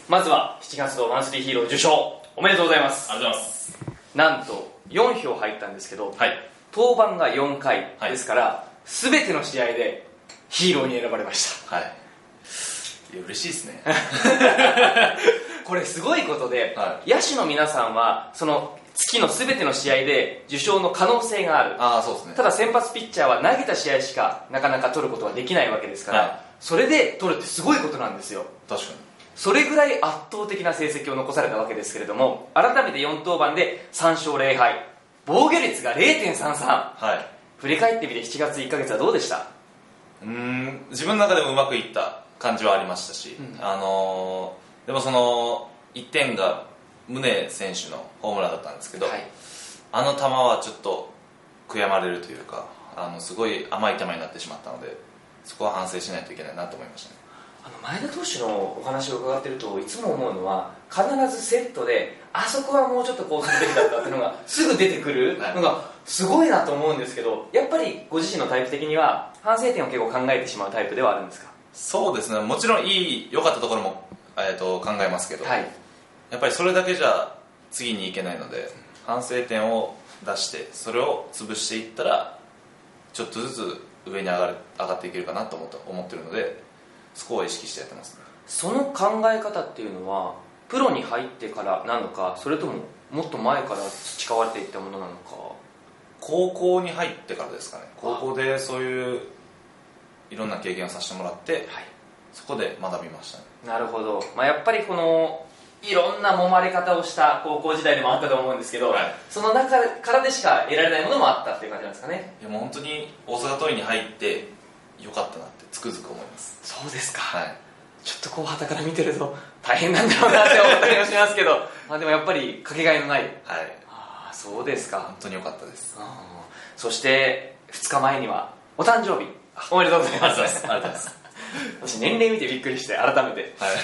まずは7月度マンスリーヒーロー受賞おめでとうございます。 ありがとうございます。 なんと4票入ったんですけど、 はい、 登板が4回ですから、全ての試合でヒーローに選ばれました。 はい、いや嬉しいですねこれすごいことで、 は野手の皆さんはその月の全ての試合で受賞の可能性がある。 ああ、そうですね。 ただ先発ピッチャーは投げた試合しかなかなか取ることはできないわけですから、 はい、 それで取るってすごいことなんですよ。 確かに。 それぐらい圧倒的な成績を残されたわけですけれども、改めて4登板で3勝0敗、防御率が 0.33、 はい、 振り返ってみて7月1ヶ月はどうでした？ 自分の中でもうまくいった感じはありましたし、でもその1点が宗選手のホームランだったんですけど、 はい、 あの球はちょっと悔やまれるというか、すごい甘い球になってしまったので、そこは反省しないといけないなと思いましたね。 前田投手のお話を伺っているといつも思うのは、必ずセットであそこはもうちょっとこうするべきだったっていうのがすぐ出てくるのがすごいなと思うんですけど、やっぱりご自身のタイプ的には反省点を結構考えてしまうタイプではあるんですか？ そうですね、もちろん良かったところも、考えますけど、はい、やっぱりそれだけじゃ次に行けないので、反省点を出してそれを潰していったらちょっとずつ上に上がっていけるかなと思ってるので、そこを意識してやってますね。 その考え方っていうのはプロに入ってからなのか、それとももっと前から培われていったものなのか？ 高校に入ってからですかね。高校でそういういろんな経験をさせてもらって、はい、そこで学びましたね。 なるほど、やっぱりこのいろんな揉まれ方をした高校時代でもあったと思うんですけど、はい、その中からでしか得られないものもあったっていう感じなんですかね。 いやもう本当に大阪桐蔭に入ってよかったなってつくづく思います。 そうですか、 はい、 ちょっとこう旗から見てると大変なんだろうなって思ったりもしますけどでもやっぱりかけがえのない、はい、そうですか。 本当によかったです。 そして2日前にはお誕生日おめでとうございます。 ありがとうございます。 私年齢見てびっくりして改めて、 はい、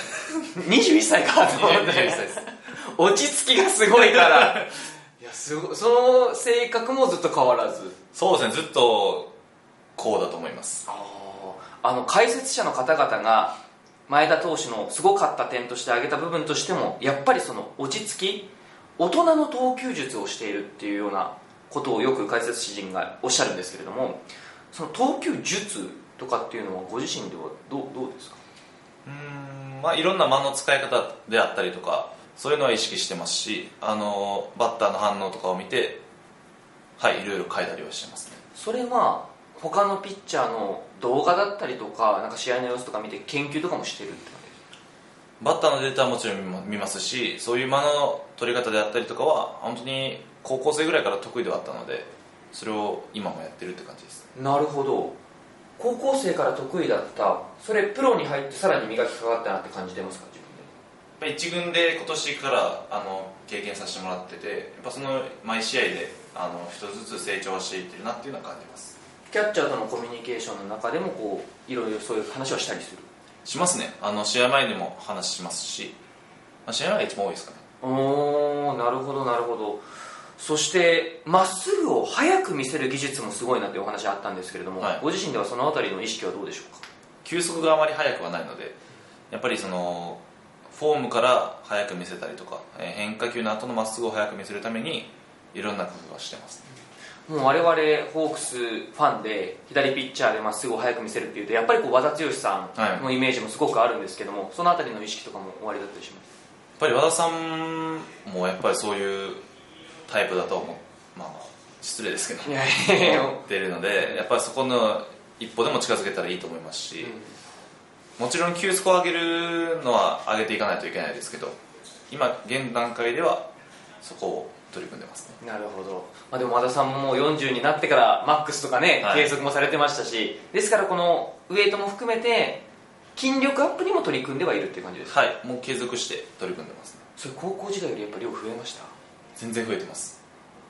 21歳かと思って 21歳です落ち着きがすごいからいやその性格もずっと変わらず。 そうですね、ずっとこうだと思います。 解説者の方々が前田投手のすごかった点として挙げた部分としても、やっぱりその落ち着き、大人の投球術をしているっていうようなことをよく解説者陣がおっしゃるんですけれども、その投球術とかっていうのはご自身ではどうですか？ いろんな間の使い方であったりとか、そういうのは意識してますし、バッターの反応とかを見て、はい、いろいろ書いたりはしてますね。 それは他のピッチャーの動画だったりとか、なんか試合の様子とか見て研究とかもしてるって感じですか？ バッターのデータはもちろん見ますし、そういう間の取り方であったりとかは本当に高校生ぐらいから得意ではあったので、それを今もやってるって感じです。 なるほど。高校生から得意だった、それプロに入ってさらに磨きかかったなって感じてますか？自分で。 一軍で今年から経験させてもらってて、やっぱその毎試合で一つずつ成長していってるなっていうのは感じます。 キャッチャーとのコミュニケーションの中でもこういろいろそういう話はしたりする？ しますね。試合前でも話しますし、試合前が一番多いですかね。 なるほどなるほど。そしてまっすぐを速く見せる技術もすごいなっていうお話あったんですけれども、はい、ご自身ではそのあたりの意識はどうでしょうか？ 球速があまり速くはないので、やっぱりそのフォームから速く見せたりとか、変化球の後のまっすぐを速く見せるためにいろんな工夫はしてます。 もう我々ホークスファンで左ピッチャーでまっすぐを速く見せるっていうと、やっぱりこう和田剛さんのイメージもすごくあるんですけども、そのあたりの意識とかもおありだったりします？ やっぱり和田さんもやっぱりそういうタイプだと思う、失礼ですけど思ってるので、やっぱりそこの一歩でも近づけたらいいと思いますし、もちろん球速を上げるのは上げていかないといけないですけど、今現段階ではそこを取り組んでますね。 なるほど。でも和田さんももう40になってからマックスとかね、 はい、 計測もされてましたし、ですからこのウエイトも含めて筋力アップにも取り組んではいるっていう感じですか？ はい、もう継続して取り組んでますね。 それ高校時代よりやっぱり量増えました？ 全然増えてます。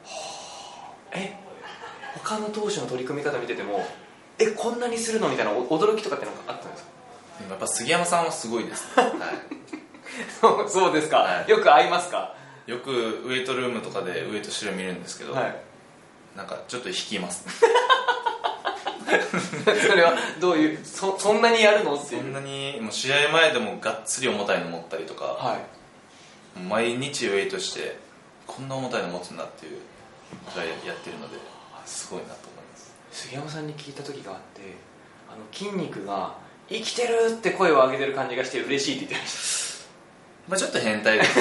他の投手の取り組み方見ててもこんなにするのみたいな驚きとかってなんかあったんですか？ やっぱ杉山さんはすごいです、ね。 はい、そうですか、はい、よく会いますか？ よくウエイトルームとかでウエイト資料見るんですけど、はい、なんかちょっと引きますね。 それはどういう、そんなにやるのっていう。 そんなにもう試合前でもがっつり重たいの持ったりとか、 はい、 毎日ウェイトしてこんな重たいの持つんだっていうぐらいやってるので、すごいなと思います。 杉山さんに聞いた時があって、筋肉が生きてるって声を上げてる感じがして嬉しいって言ってました。 まあちょっと変態です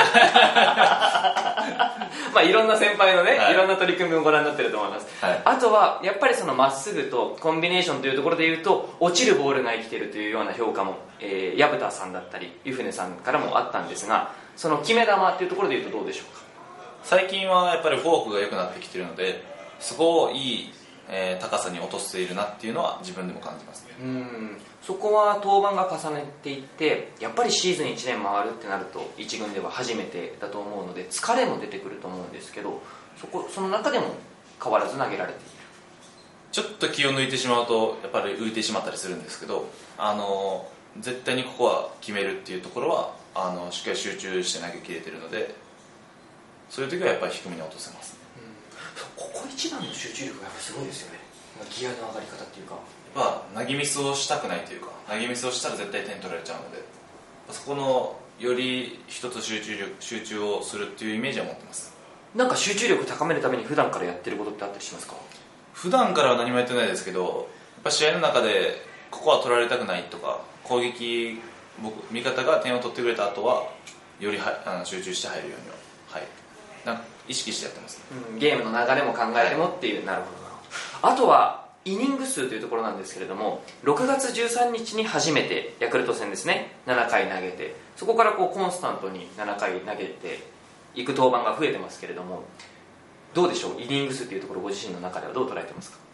まあいろんな先輩のね、 はい、 いろんな取り組みをご覧になってると思います、はい、あとはやっぱりそのまっすぐとコンビネーションというところでいうと、落ちるボールが生きてるというような評価も、薮田さんだったり湯船さんからもあったんですが、その決め球というところでいうとどうでしょうか。 最近はやっぱりフォークが良くなってきているので、そこをいい、高さに落としているなっていうのは自分でも感じますね。 そこは登板が重ねていってやっぱりシーズン1年回るってなると1軍では初めてだと思うので疲れも出てくると思うんですけど、その中でも変わらず投げられている。 ちょっと気を抜いてしまうとやっぱり浮いてしまったりするんですけど、絶対にここは決めるっていうところはしっかり集中して投げ切れてるので、そういう時はやっぱり低めに落とせます、 ここ一番の集中力がやっぱすごいですよね。ギアの上がり方っていうか、 投げミスをしたくないというか、投げミスをしたら絶対点取られちゃうので、そこのより一つ集中をするっていうイメージは持ってます。 なんか集中力高めるために普段からやってることってあったりしますか。 普段からは何もやってないですけど、やっぱ試合の中でここは取られたくないとか、攻撃味方が点を取ってくれた後はより集中して入るようには、なんか意識してやってます、 ゲームの流れも考えてもっていう、なるほど。あとはイニング数というところなんですけれども、6月13日に初めてヤクルト戦ですね、7回投げて、そこからコンスタントに7回投げていく登板が増えてますけれども、どうでしょう、イニング数というところご自身の中ではどう捉えてますか。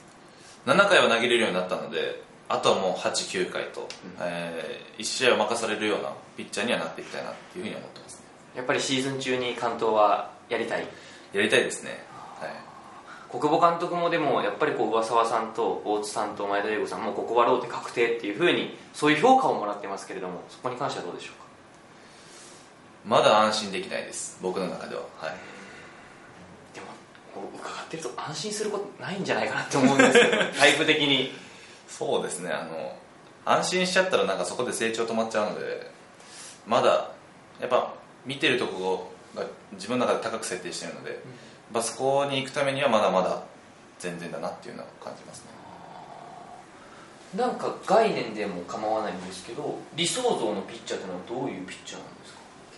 7回は投げれるようになったので、あとはもう8、9回と、1試合を任されるようなピッチャーにはなっていきたいなっていうふうに思ってますね。 やっぱりシーズン中に完投はやりたいですね、 国保監督もでもやっぱり上沢さんと大津さんと前田英吾さんもここはローテ確定っていうふうにそういう評価をもらってますけれども、そこに関してはどうでしょうか。 まだ安心できないです、僕の中では。 でも伺ってると安心することないんじゃないかなって思うんですけどタイプ的に。 そうですね、安心しちゃったらなんかそこで成長止まっちゃうので、まだやっぱ見てるところが自分の中で高く設定してるので、そこに行くためにはまだまだ全然だなっていうのは感じますね。 なんか概念でも構わないんですけど、理想像のピッチャーというのはどういうピッチャーなんです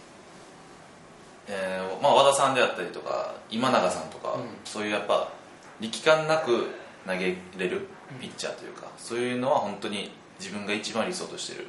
か。 和田さんであったりとか今永さんとか、そういうやっぱ力感なく投げれるピッチャーというか、そういうのは本当に自分が一番理想としてる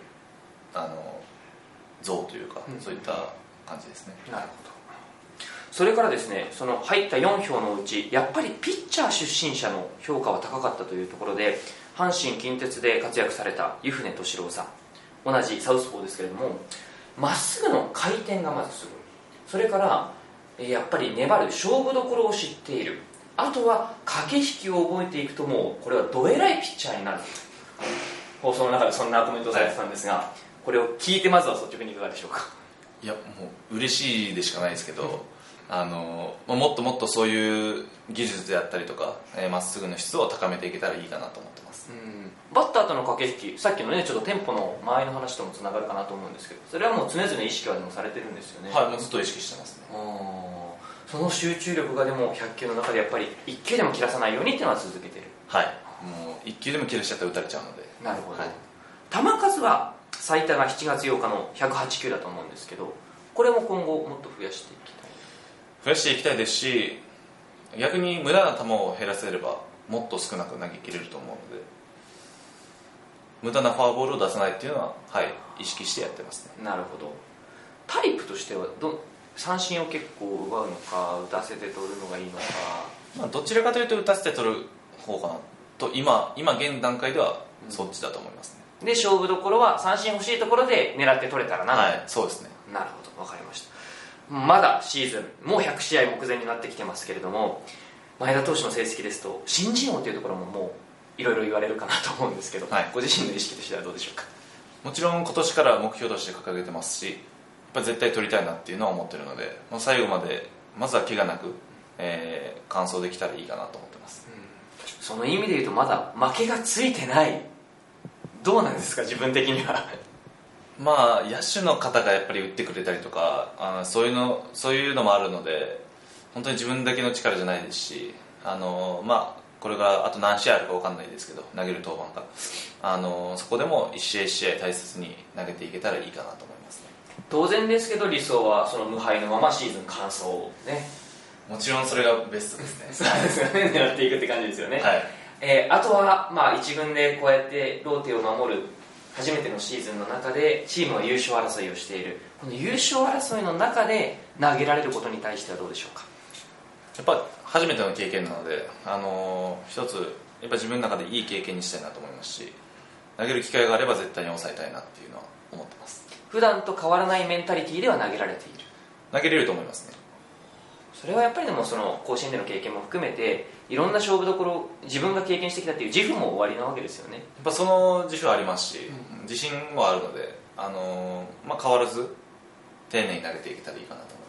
像というか、そういった感じですね。 なるほど。それからですね、その入った4票のうちやっぱりピッチャー出身者の評価は高かったというところで、阪神近鉄で活躍された湯船敏郎さん、同じサウスポーですけれども、まっすぐの回転がまずすごい、それからやっぱり粘る勝負どころを知っている、あとは駆け引きを覚えていくと、もうこれはどえらいピッチャーになる。放送の中でそんなコメントをされてたんですが、これを聞いてまずは率直にいかがでしょうか。 いや、もう嬉しいでしかないですけど、もっともっとそういう技術であったりとかまっすぐの質を高めていけたらいいかなと思ってます。 バッターとの駆け引き、さっきのねちょっとテンポの間合いの話ともつながるかなと思うんですけど、それはもう常々意識はでもされてるんですよね。 はい、もうずっと意識してますね。 その集中力がでも100球の中でやっぱり1球でも切らさないようにっていうのは続けてる。 はい、もう1球でも切らしちゃったら打たれちゃうので。 なるほど、球数は最多が7月8日の108球だと思うんですけど、これも今後もっと増やしていきたい。 増やしていきたいですし、逆に無駄な球を減らせればもっと少なく投げ切れると思うので、無駄なフォアボールを出さないっていうのは、意識してやってますね。 なるほど。タイプとしては三振を結構奪うのか打たせて取るのがいいのか。 どちらかというと打たせて取る方かなと今現段階ではそっちだと思いますね。 で勝負どころは三振欲しいところで狙って取れたらな。 そうですね。 なるほど、分かりました。まだシーズンもう100試合目前になってきてますけれども、前田投手の成績ですと新人王というところももういろいろ言われるかなと思うんですけど、ご自身の意識としてはどうでしょうか。 もちろん今年から目標として掲げてますし、やっぱ絶対取りたいなっていうのは思ってるので、最後までまずは怪我なく、完走できたらいいかなと思ってます。 その意味でいうとまだ負けがついてない。どうなんですか自分的には。 まあ野手の方がやっぱり打ってくれたりとかそういうのもあるので、本当に自分だけの力じゃないですし、まあこれがあと何試合あるか分かんないですけど、投げる登板がそこでも一試合一試合大切に投げていけたらいいかなと思いますね。 当然ですけど理想はその無敗のままシーズン完走ね。 もちろんそれがベストですね。 そうですよね、狙っていくって感じですよね。 はい。 あとは、まあ、一軍でこうやってローテを守る初めてのシーズンの中でチームは優勝争いをしている。この優勝争いの中で投げられることに対してはどうでしょうか。 やっぱ初めての経験なので、一つやっぱ自分の中でいい経験にしたいなと思いますし、投げる機会があれば絶対に抑えたいなっていうのは思ってます。 普段と変わらないメンタリティーでは投げられている。 投げれると思いますね。 それはやっぱりでもその甲子園での経験も含めていろんな勝負どころ自分が経験してきたっていう自負も終わりなわけですよね。 やっぱその自負はありますし、自信もあるので、まあ、変わらず丁寧に投げていけたらいいかなと思います。